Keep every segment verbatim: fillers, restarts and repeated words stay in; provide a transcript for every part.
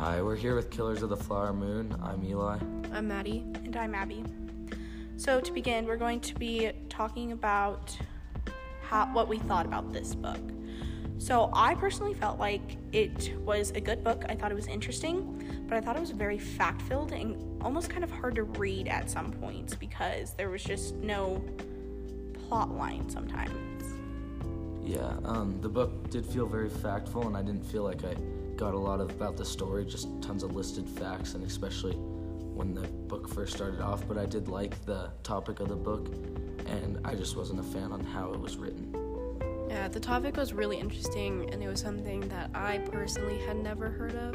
Hi, we're here with Killers of the Flower Moon. I'm Eli. I'm Maddie. And I'm Abby. So to begin, we're going to be talking about how what we thought about this book. So I personally felt like it was a good book. I thought it was interesting, but I thought it was very fact-filled and almost kind of hard to read at some points because there was just no plot line sometimes. Yeah, um, the book did feel very factful, and I didn't feel like I got a lot of about the story, just tons of listed facts, and especially when the book first started off. But I did like the topic of the book, and I just wasn't a fan on how it was written. Yeah, the topic was really interesting, and it was something that I personally had never heard of.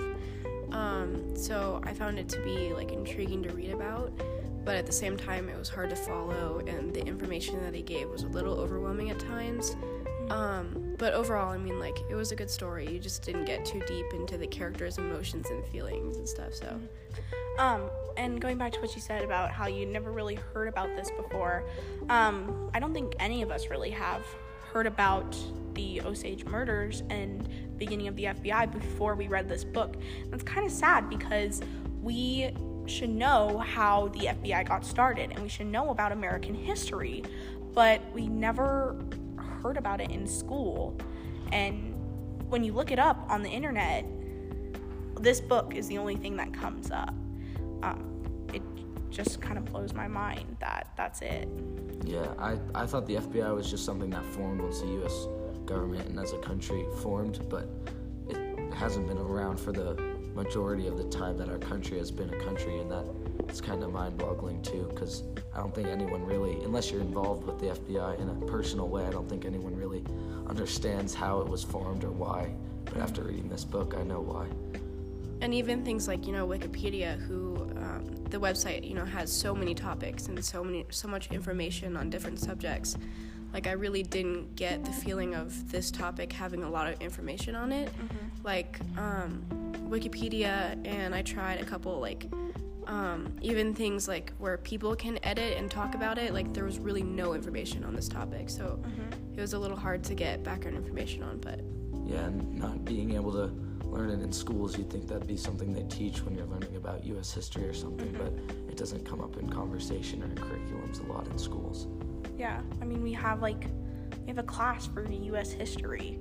Um, so I found it to be like intriguing to read about, but at the same time it was hard to follow, and the information that he gave was a little overwhelming at times. Um, but overall, I mean, like, it was a good story. You just didn't get too deep into the characters' emotions and feelings and stuff, so. Um, and going back to what you said about how you never really heard about this before, um, I don't think any of us really have heard about the Osage murders and beginning of the F B I before we read this book. And it's kind of sad because we should know how the F B I got started, and we should know about American history, but we never heard about it in school. And when you look it up on the internet, this book is the only thing that comes up. Um, it just kind of blows my mind that that's it. Yeah, I, I thought the F B I was just something that formed once the U S government and as a country formed, but it hasn't been around for the majority of the time that our country has been a country, and that it's kind of mind-boggling too, because I don't think anyone really, unless you're involved with the F B I in a personal way, I don't think anyone really understands how it was formed or why. But after reading this book, I know why. And even things like, you know, Wikipedia, who, um, the website, you know, has so many topics and so many, so much information on different subjects. Like, I really didn't get the feeling of this topic having a lot of information on it. Mm-hmm. Like, um, Wikipedia, and I tried a couple, like, um, even things like where people can edit and talk about it, like, there was really no information on this topic. So mm-hmm. it was a little hard to get background information on, but. Yeah, and not being able to learn it in schools, you'd think that'd be something they teach when you're learning about U S history or something, mm-hmm. but it doesn't come up in conversation or in curriculums a lot in schools. Yeah, I mean, we have, like, we have a class for U S history,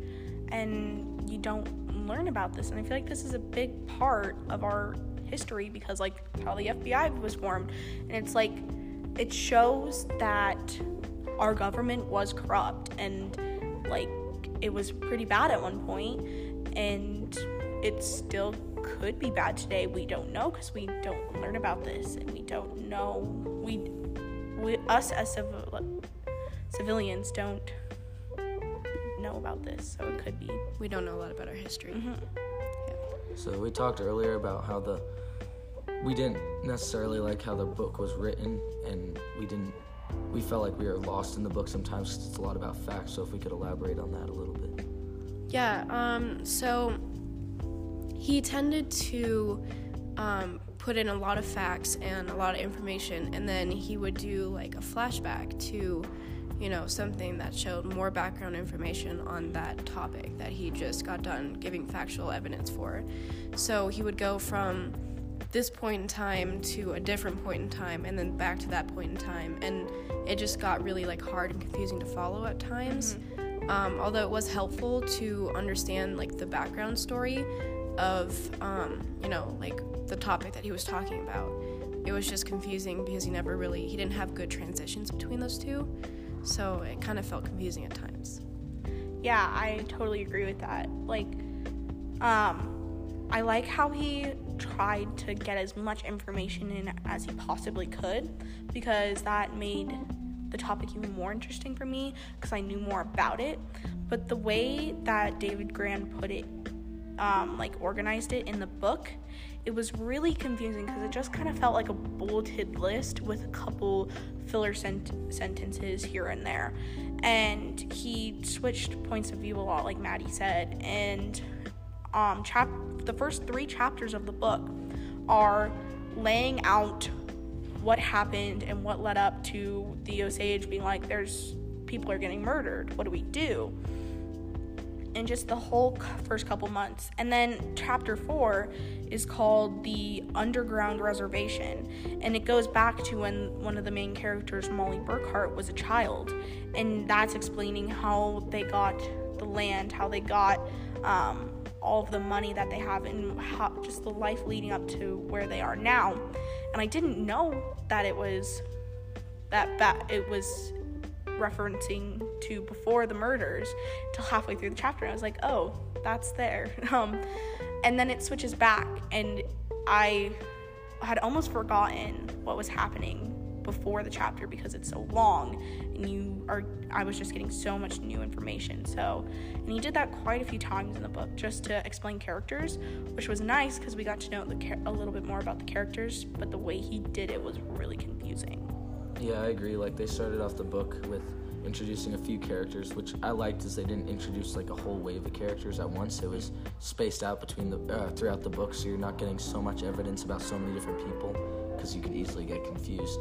and you don't learn about this, and I feel like this is a big part of our history because, like, how the F B I was formed, and it's, like, it shows that our government was corrupt, and, like, it was pretty bad at one point, and it still could be bad today. We don't know because we don't learn about this, and we don't know, we, we us as civil, civilians don't know about this, so it could be. We don't know a lot about our history. Mm-hmm. Yeah. So we talked earlier about how the, we didn't necessarily like how the book was written, and we didn't, we felt like we were lost in the book sometimes because it's a lot about facts, so if we could elaborate on that a little bit. Yeah, um, so he tended to um, put in a lot of facts and a lot of information, and then he would do like a flashback to, you know, something that showed more background information on that topic that he just got done giving factual evidence for. So he would go from this point in time to a different point in time, and then back to that point in time, and it just got really like hard and confusing to follow at times. Mm-hmm. Um, although it was helpful to understand like the background story of, um, you know, like the topic that he was talking about. It was just confusing because he never really, he didn't have good transitions between those two. So it kind of felt confusing at times. Yeah, I totally agree with that. Like, um, I like how he tried to get as much information in as he possibly could, because that made the topic even more interesting for me because I knew more about it. But the way that David Grann put it, um, like organized it in the book, it was really confusing because it just kind of felt like a bulleted list with a couple filler sent- sentences here and there. And he switched points of view a lot, like Maddie said. And um, chap- the first three chapters of the book are laying out what happened and what led up to the Osage being like, there's people are getting murdered. What do we do? in just the whole first couple months. And then chapter four is called The Underground Reservation, and it goes back to when one of the main characters, Molly Burkhart, was a child, and that's explaining how they got the land, how they got um, all of the money that they have, and how, just the life leading up to where they are now. And I didn't know that it was that that it was referencing to before the murders till halfway through the chapter. I was like, oh, that's there. Um, and then it switches back, and I had almost forgotten what was happening before the chapter because it's so long, and you are I was just getting so much new information. So, and he did that quite a few times in the book just to explain characters, which was nice because we got to know the char- a little bit more about the characters, but the way he did it was really confusing. Yeah, I agree. Like, they started off the book with introducing a few characters, which I liked, is they didn't introduce like a whole wave of characters at once. It was spaced out between the uh, throughout the book, so you're not getting so much evidence about so many different people, because you could easily get confused.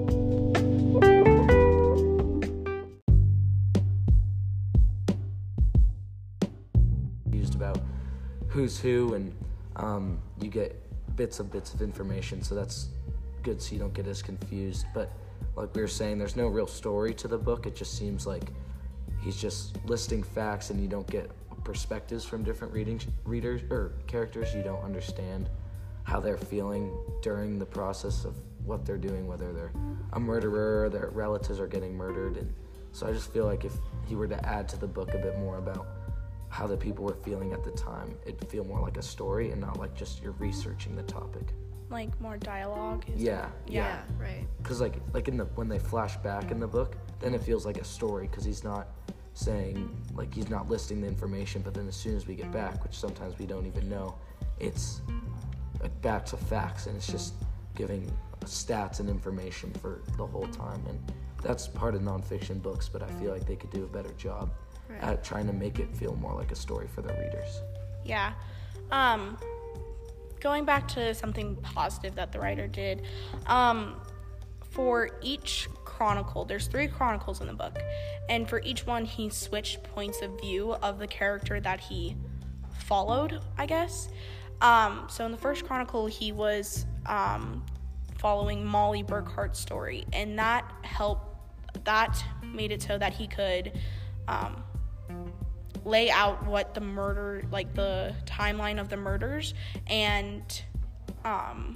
Confused about who's who, and um, you get bits of bits of information, so that's good, so you don't get as confused. But like we were saying, there's no real story to the book. It just seems like he's just listing facts, and you don't get perspectives from different reading readers or characters. You don't understand how they're feeling during the process of what they're doing, whether they're a murderer or their relatives are getting murdered. And so I just feel like if he were to add to the book a bit more about how the people were feeling at the time, it'd feel more like a story and not like just you're researching the topic. Like more dialogue? Is Yeah, it? yeah, Yeah, right. Because like like in the when they flash back in the book, then it feels like a story, because he's not saying, like, he's not listing the information, but then as soon as we get back, which sometimes we don't even know, it's like back to facts, and it's just giving stats and information for the whole time. And that's part of nonfiction books, but I feel like they could do a better job Right. at trying to make it feel more like a story for their readers. Yeah. Um, going back to something positive that the writer did, um, for each chronicle, there's three chronicles in the book, and for each one he switched points of view of the character that he followed, I guess. Um, so in the first chronicle, he was um, following Molly Burkhart's story, and that helped, that made it so that he could um, lay out what the murder, like the timeline of the murders, and um,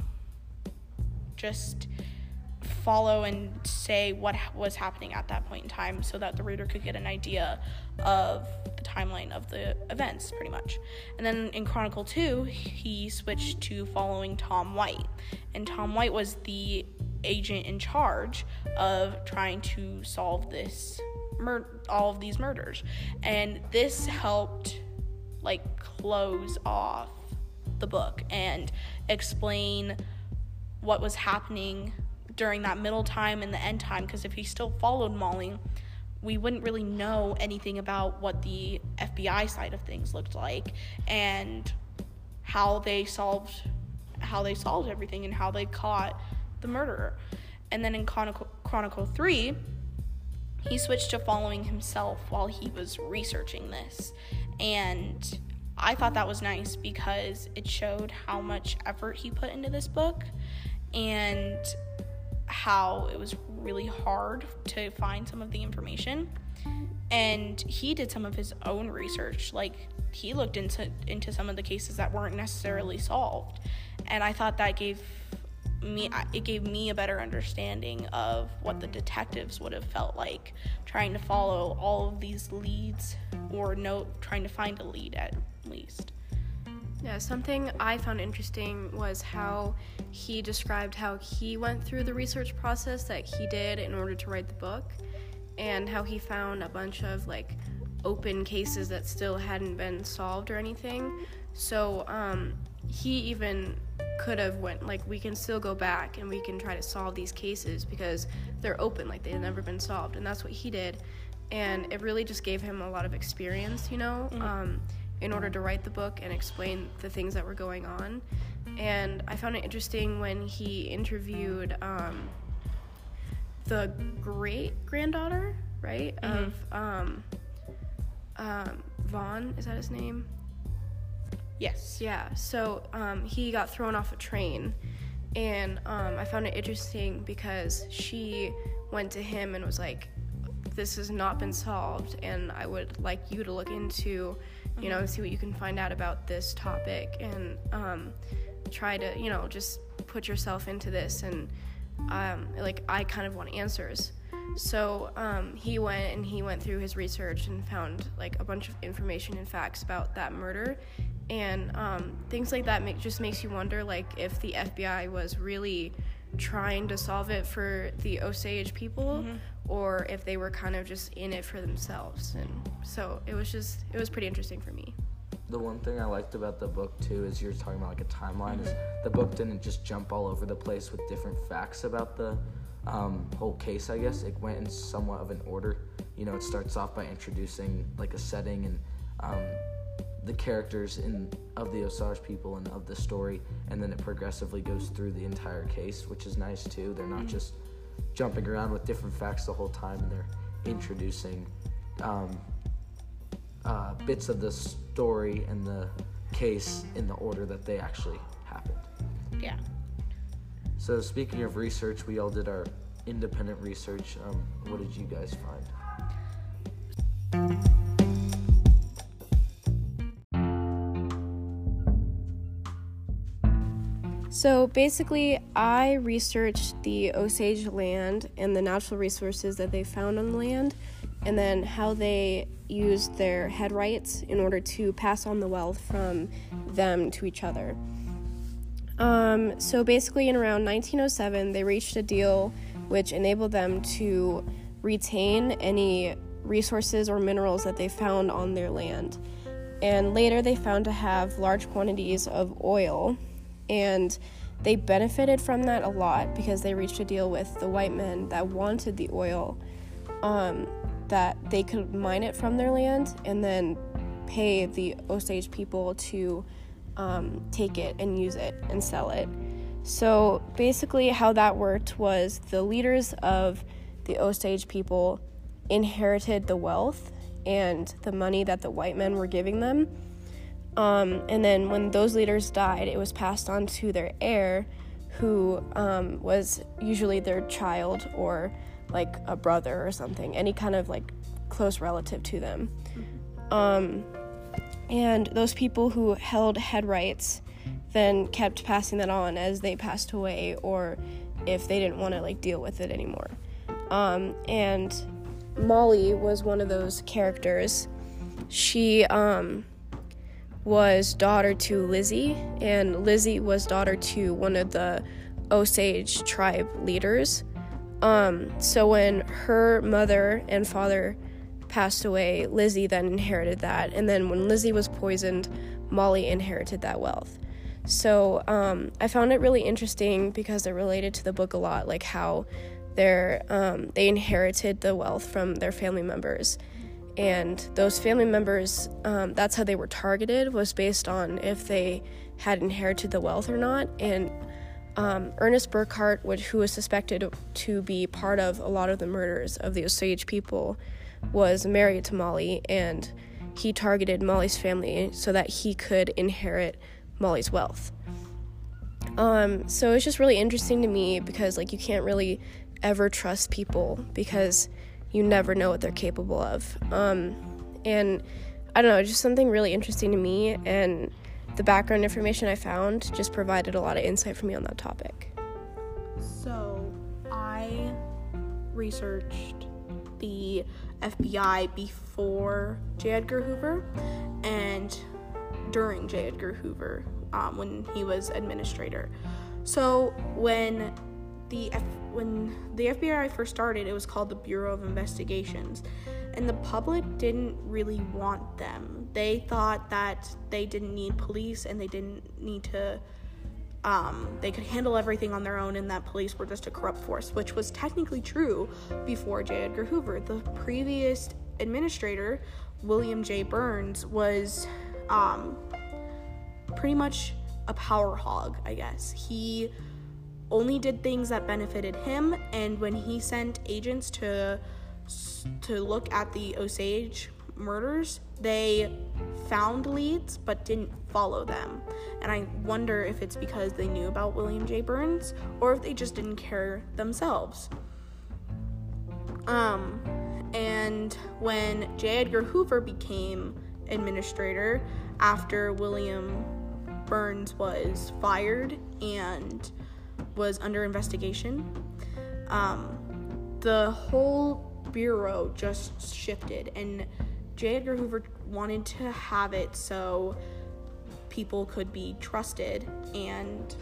just follow and say what was happening at that point in time so that the reader could get an idea of the timeline of the events, pretty much. And then in Chronicle two, he switched to following Tom White. And Tom White was the agent in charge of trying to solve this mur- all of these murders. And this helped, like, close off the book and explain what was happening during that middle time and the end time, because if he still followed Molly, we wouldn't really know anything about what the F B I side of things looked like and how they solved how they solved everything and how they caught the murderer. And then in Chronicle, Chronicle three, he switched to following himself while he was researching this. And I thought that was nice because it showed how much effort he put into this book and how it was really hard to find some of the information. And he did some of his own research. Like, he looked into into some of the cases that weren't necessarily solved. And I thought that gave me it gave me a better understanding of what the detectives would have felt like trying to follow all of these leads, or no trying to find a lead at least. Yeah, something I found interesting was how he described how he went through the research process that he did in order to write the book, and how he found a bunch of, like, open cases that still hadn't been solved or anything. So um, he even could have went, like, we can still go back and we can try to solve these cases because they're open, like they've never been solved, and that's what he did. And it really just gave him a lot of experience, you know, mm-hmm. um, in order to write the book and explain the things that were going on. And I found it interesting when he interviewed um, the great-granddaughter, right, mm-hmm. of um, um, Vaughn, is that his name? Yes. Yeah, so um, he got thrown off a train, and um, I found it interesting because she went to him and was like, this has not been solved, and I would like you to look into, you know, see what you can find out about this topic, and um, try to, you know, just put yourself into this, and um, like, I kind of want answers. So um, he went and he went through his research and found like a bunch of information and facts about that murder, and um, things like that make, just makes you wonder like if the F B I was really trying to solve it for the Osage people, mm-hmm. or if they were kind of just in it for themselves. And so it was just it was pretty interesting for me. The one thing I liked about the book too is you're talking about like a timeline, mm-hmm. is the book didn't just jump all over the place with different facts about the um, whole case. I guess it went in somewhat of an order. You know, it starts off by introducing like a setting and um, the characters in of the Osage people and of the story, and then it progressively goes through the entire case, which is nice too. They're not mm-hmm. just jumping around with different facts the whole time, and they're introducing um, uh, bits of the story and the case in the order that they actually happened. Yeah. So speaking of research, we all did our independent research. Um, what did you guys find? So basically, I researched the Osage land and the natural resources that they found on the land, and then how they used their head rights in order to pass on the wealth from them to each other. Um, so basically, in around nineteen oh seven, they reached a deal which enabled them to retain any resources or minerals that they found on their land. And later, they found to have large quantities of oil, and they benefited from that a lot because they reached a deal with the white men that wanted the oil, um, that they could mine it from their land and then pay the Osage people to um, take it and use it and sell it. So basically how that worked was the leaders of the Osage people inherited the wealth and the money that the white men were giving them. Um, and then when those leaders died, it was passed on to their heir, who um, was usually their child or like a brother or something, any kind of like close relative to them. Um, and those people who held head rights then kept passing that on as they passed away, or if they didn't want to like deal with it anymore. Um, and Molly was one of those characters. She um, was daughter to Lizzie, and Lizzie was daughter to one of the Osage tribe leaders. Um, so when her mother and father passed away, Lizzie then inherited that, and then when Lizzie was poisoned, Molly inherited that wealth. So um, I found it really interesting because it related to the book a lot, like how they're, um, they inherited the wealth from their family members. And those family members, um, that's how they were targeted, was based on if they had inherited the wealth or not. And um, Ernest Burkhart, which, who was suspected to be part of a lot of the murders of the Osage people, was married to Molly, and he targeted Molly's family so that he could inherit Molly's wealth. Um, so it's just really interesting to me because, like, you can't really ever trust people because you never know what they're capable of. Um, and I don't know, just something really interesting to me, and the background information I found just provided a lot of insight for me on that topic. So I researched the F B I before J. Edgar Hoover and during J. Edgar Hoover, um, when he was administrator. So when the F- when the F B I first started, it was called the Bureau of Investigations, and the public didn't really want them. They thought that they didn't need police and they didn't need to, um, they could handle everything on their own, and that police were just a corrupt force, which was technically true before J. Edgar Hoover. The previous administrator, William J. Burns, was um, pretty much a power hog, I guess. He only did things that benefited him, and when he sent agents to to look at the Osage murders, they found leads but didn't follow them. And I wonder if it's because they knew about William J. Burns or if they just didn't care themselves. Um, and when J. Edgar Hoover became administrator after William Burns was fired and was under investigation, um, the whole bureau just shifted, and J. Edgar Hoover wanted to have it so people could be trusted and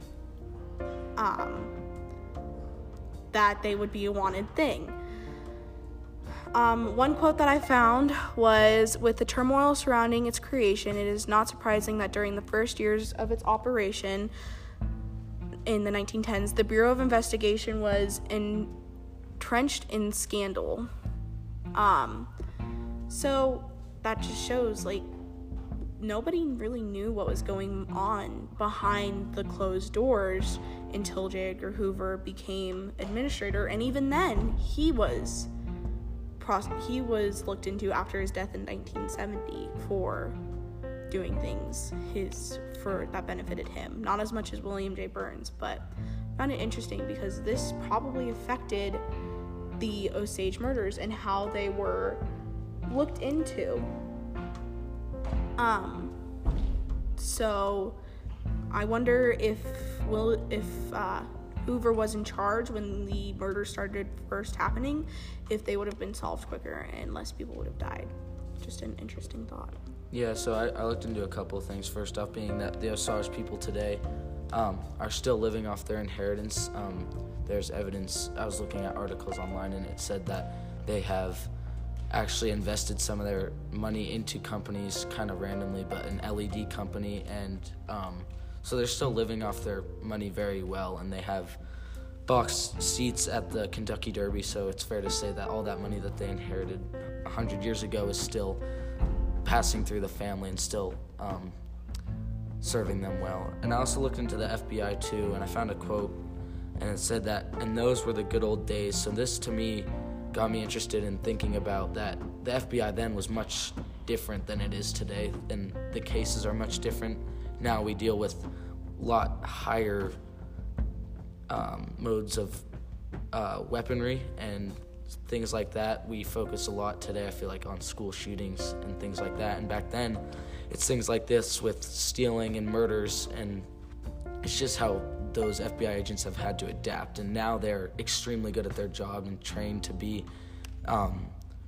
um, that they would be a wanted thing. Um, one quote that I found was, "With the turmoil surrounding its creation, it is not surprising that during the first years of its operation in the nineteen tens, the Bureau of Investigation was entrenched in scandal." Um, so that just shows, like, nobody really knew what was going on behind the closed doors until J. Edgar Hoover became administrator, and even then, he was pros- he was looked into after his death in nineteen seventy for doing things his for that benefited him, not as much as William J. Burns, but I found it interesting because this probably affected the Osage murders and how they were looked into. Um, so I wonder if Will if uh, Hoover was in charge when the murders started first happening, if they would have been solved quicker and less people would have died. Just an interesting thought. Yeah, so I, I looked into a couple of things. First off being that the Osage people today um, are still living off their inheritance. Um, there's evidence, I was looking at articles online, and it said that they have actually invested some of their money into companies kind of randomly, but an L E D company, and um, so they're still living off their money very well, and they have box seats at the Kentucky Derby, so it's fair to say that all that money that they inherited one hundred years ago is still passing through the family and still um, serving them well. And I also looked into the F B I too, and I found a quote, and it said that, "And those were the good old days." So this to me got me interested in thinking about that the F B I then was much different than it is today, and the cases are much different. Now we deal with a lot higher um, modes of uh, weaponry and things like that. We focus a lot today, I feel like, on school shootings and things like that, and back then it's things like this with stealing and murders, and it's just how those F B I agents have had to adapt, and now they're extremely good at their job and trained to be um,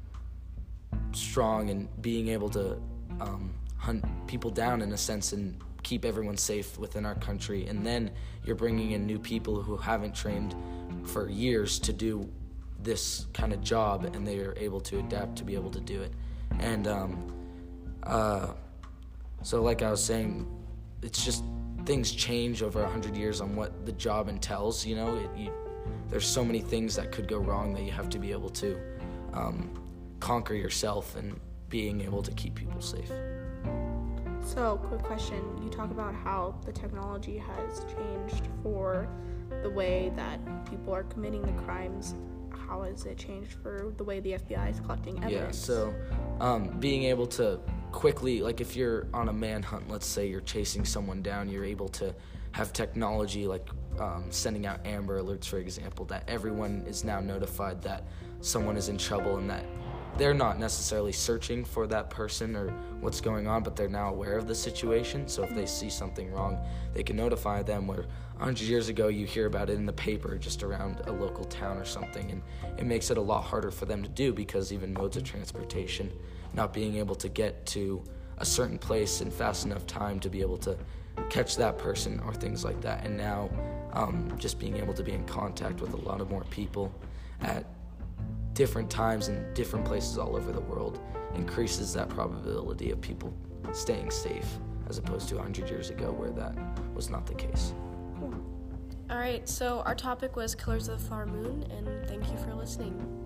strong and being able to um, hunt people down in a sense and keep everyone safe within our country. And then you're bringing in new people who haven't trained for years to do this kind of job, and they are able to adapt to be able to do it. And um, uh, so like I was saying, it's just things change over a hundred years on what the job entails. You know, it, you, there's so many things that could go wrong that you have to be able to um, conquer yourself and being able to keep people safe. So, quick question. You talk about how the technology has changed for the way that people are committing the crimes. How has it changed for the way the F B I is collecting evidence? Yeah, so um, being able to quickly, like if you're on a manhunt, let's say you're chasing someone down, you're able to have technology like um, sending out Amber Alerts, for example, that everyone is now notified that someone is in trouble and that they're not necessarily searching for that person or what's going on, but they're now aware of the situation. So if they see something wrong, they can notify them, where one hundred years ago you hear about it in the paper just around a local town or something, and it makes it a lot harder for them to do because even modes of transportation, not being able to get to a certain place in fast enough time to be able to catch that person or things like that. And now um, just being able to be in contact with a lot of more people at different times in different places all over the world increases that probability of people staying safe, as opposed to one hundred years ago where that was not the case. All right, so our topic was Killers of the Flower Moon, and thank you for listening.